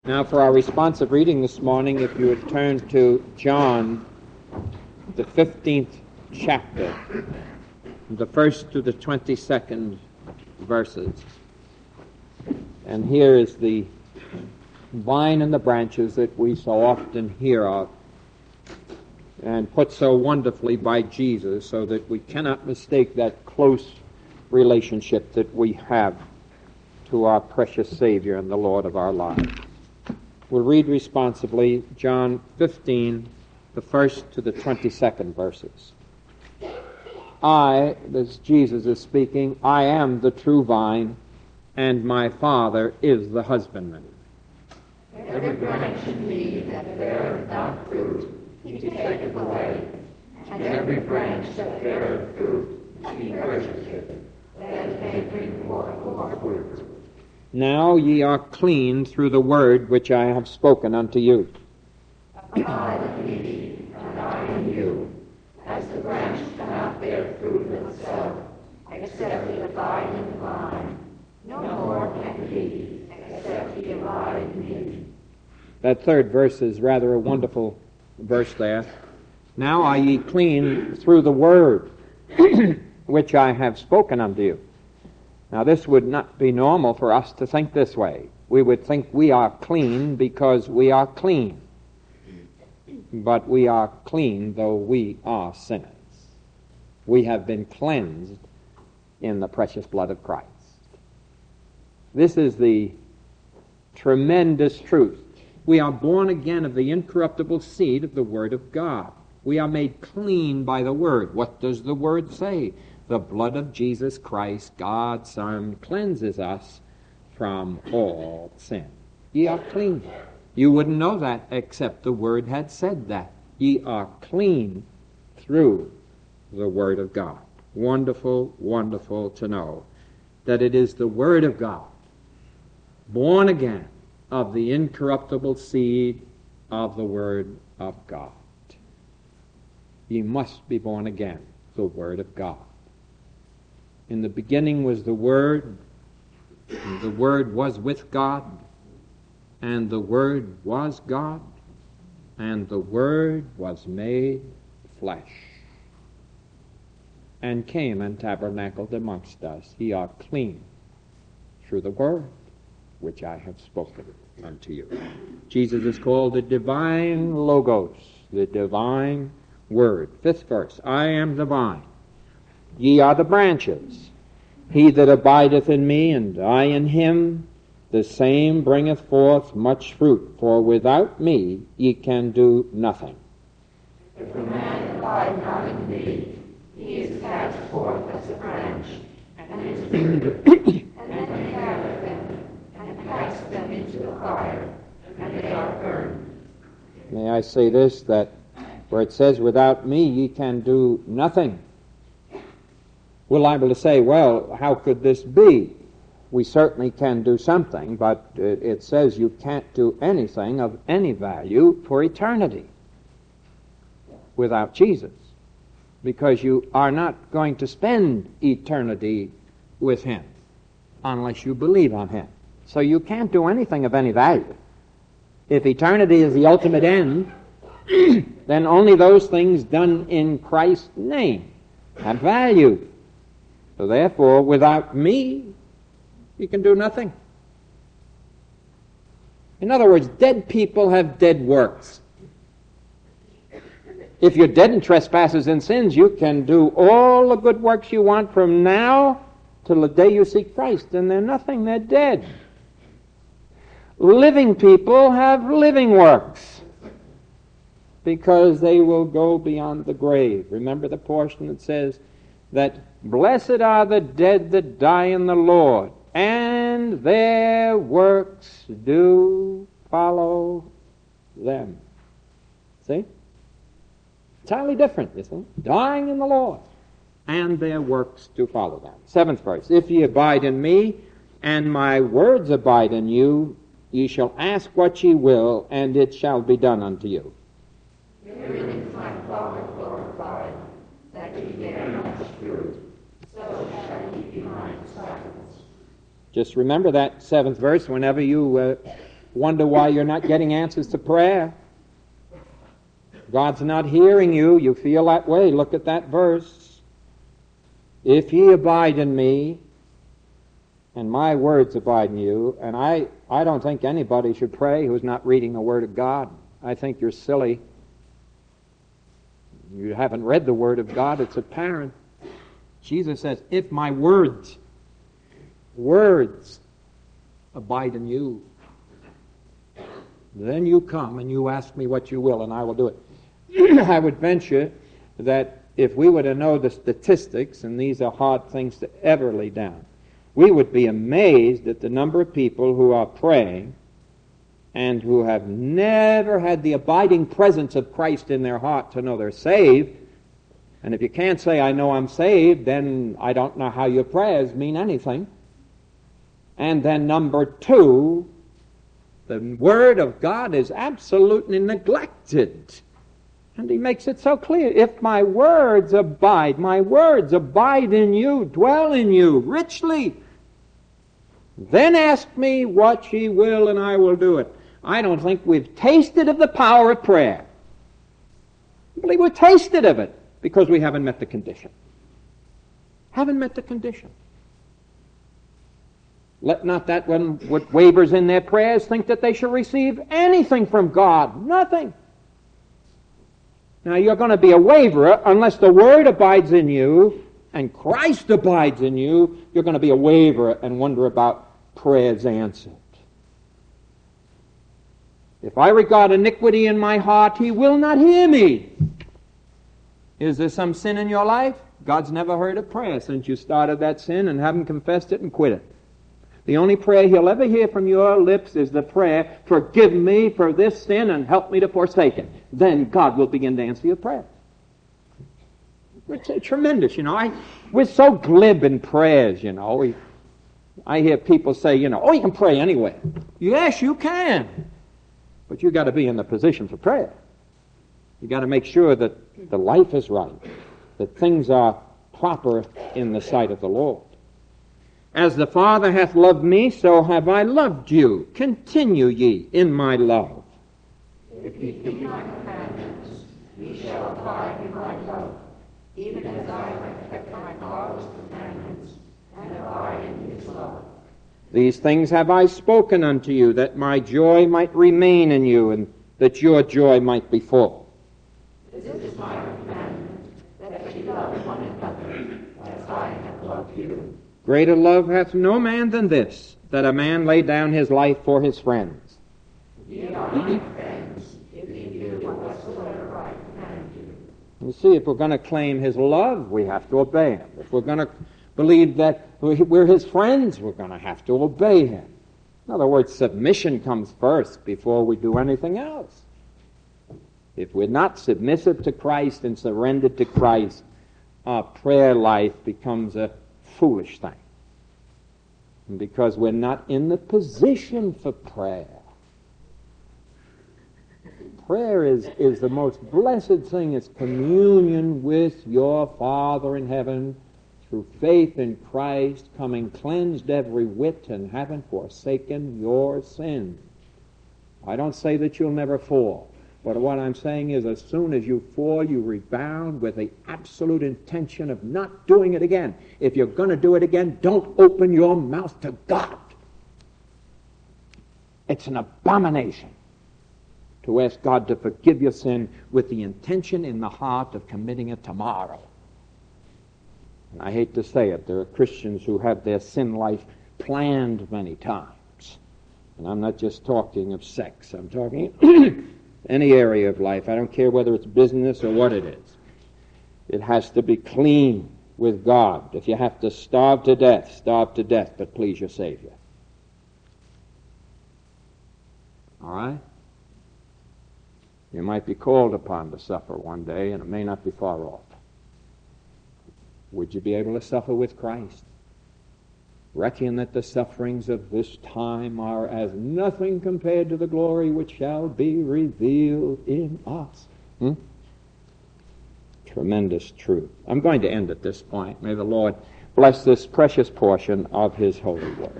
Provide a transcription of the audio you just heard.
Now for our responsive reading this morning, if you would turn to John, the 15th chapter, the first to the 22nd verses. And here is the vine and the branches that we so often hear of and put so wonderfully by Jesus, so that we cannot mistake that close relationship that we have to our precious Savior and the Lord of our lives. We'll read responsively John 15, the first to the 22nd verses. This Jesus is speaking, I am the true vine, and my Father is the husbandman. Every branch in me that beareth not fruit, he taketh away. And every branch that beareth fruit, he purgeth, that it may bring forth more fruit. Now ye are clean through the word which I have spoken unto you. Abide in me, and I in you, as the branch cannot bear fruit of itself, except it abide in the vine. No more can he, except he abide in me. That third verse is rather a wonderful verse there. Now are ye clean through the word which I have spoken unto you. Now this would not be normal for us to think this way. We would think we are clean because we are clean. But we are clean though we are sinners. We have been cleansed in the precious blood of Christ. This is the tremendous truth. We are born again of the incorruptible seed of the Word of God. We are made clean by the Word. What does the Word say? The blood of Jesus Christ, God's Son, cleanses us from all sin. Ye are clean. You wouldn't know that except the Word had said that. Ye are clean through the Word of God. Wonderful, wonderful to know that it is the Word of God, born again of the incorruptible seed of the Word of God. Ye must be born again, the Word of God. In the beginning was the Word, and the Word was with God, and the Word was God, and the Word was made flesh, and came and tabernacled amongst us. Ye are clean through the Word which I have spoken unto you. Jesus is called the divine Logos, the divine Word. Fifth verse, I am the vine. Ye are the branches. He that abideth in me, and I in him, the same bringeth forth much fruit. For without me ye can do nothing. If a man abide not in me, he is cast forth as a branch, and is rooted, and then he gathereth them, and cast them into the fire, and they are burned. May I say this, that where it says, without me ye can do nothing, we're liable to say, well, how could this be? We certainly can do something, but it says you can't do anything of any value for eternity without Jesus, because you are not going to spend eternity with him unless you believe on him. So you can't do anything of any value. If eternity is the ultimate end, then only those things done in Christ's name have value. So therefore, without me, you can do nothing. In other words, dead people have dead works. If you're dead in trespasses and sins, you can do all the good works you want from now till the day you seek Christ, and they're nothing, they're dead. Living people have living works, because they will go beyond the grave. Remember the portion that says that blessed are the dead that die in the Lord, and their works do follow them. See? Entirely different, you see? Dying in the Lord, and their works do follow them. Seventh verse, if ye abide in me, and my words abide in you, ye shall ask what ye will, and it shall be done unto you. Herein is my Father glorified, that ye bear much fruit, so shall ye be my disciples. Just remember that seventh verse whenever you wonder why you're not getting answers to prayer. God's not hearing you. You feel that way. Look at that verse. If ye abide in me, and my words abide in you, and I don't think anybody should pray who's not reading the Word of God. I think you're silly. You haven't read the Word of God. It's apparent. Jesus says, if my words abide in you, then you come and you ask me what you will, and I will do it. I would venture that if we were to know the statistics, and these are hard things to ever lay down, we would be amazed at the number of people who are praying and who have never had the abiding presence of Christ in their heart to know they're saved. And if you can't say, I know I'm saved, then I don't know how your prayers mean anything. And then number two, the Word of God is absolutely neglected. And he makes it so clear. If my words abide in you, dwell in you richly, then ask me what ye will, and I will do it. I don't think we've tasted of the power of prayer. I believe we've tasted of it because we haven't met the condition. Haven't met the condition. Let not that one what wavers in their prayers think that they shall receive anything from God. Nothing. Now you're going to be a waverer unless the Word abides in you and Christ abides in you. You're going to be a waverer and wonder about prayers answered. If I regard iniquity in my heart, he will not hear me. Is there some sin in your life? God's never heard a prayer since you started that sin and haven't confessed it and quit it. The only prayer he'll ever hear from your lips is the prayer, forgive me for this sin and help me to forsake it. Then God will begin to answer your prayer. It's tremendous, we're so glib in prayers, I hear people say, you can pray anywhere. Yes, you can. But you've got to be in the position for prayer. You've got to make sure that the life is right, that things are proper in the sight of the Lord. As the Father hath loved me, so have I loved you. Continue ye in my love. If ye keep my commandments, ye shall abide in my love, even as I have kept my Father's commandments, and abide in his love. These things have I spoken unto you, that my joy might remain in you, and that your joy might be full. This is my commandment, that ye love one another, as I have loved you. Greater love hath no man than this, that a man lay down his life for his friends. Ye are my friends, if ye do whatsoever I command you. You see, if we're going to claim his love, we have to obey him. If we're going to believe that we're his friends, we're going to have to obey him. In other words, submission comes first before we do anything else. If we're not submissive to Christ and surrendered to Christ, our prayer life becomes a foolish thing. And because we're not in the position for prayer. Prayer is the most blessed thing. It's communion with your Father in heaven through faith in Christ, coming cleansed every whit and having forsaken your sin. I don't say that you'll never fall. But what I'm saying is, as soon as you fall, you rebound with the absolute intention of not doing it again. If you're going to do it again, don't open your mouth to God. It's an abomination to ask God to forgive your sin with the intention in the heart of committing it tomorrow. And I hate to say it, there are Christians who have their sin life planned many times. And I'm not just talking of sex. I'm talking any area of life. I don't care whether it's business or what it is. It has to be clean with God. If you have to starve to death, but please your Savior. All right? You might be called upon to suffer one day, and it may not be far off. Would you be able to suffer with Christ? Reckon that the sufferings of this time are as nothing compared to the glory which shall be revealed in us. Tremendous truth. I'm going to end at this point. May the Lord bless this precious portion of his holy word.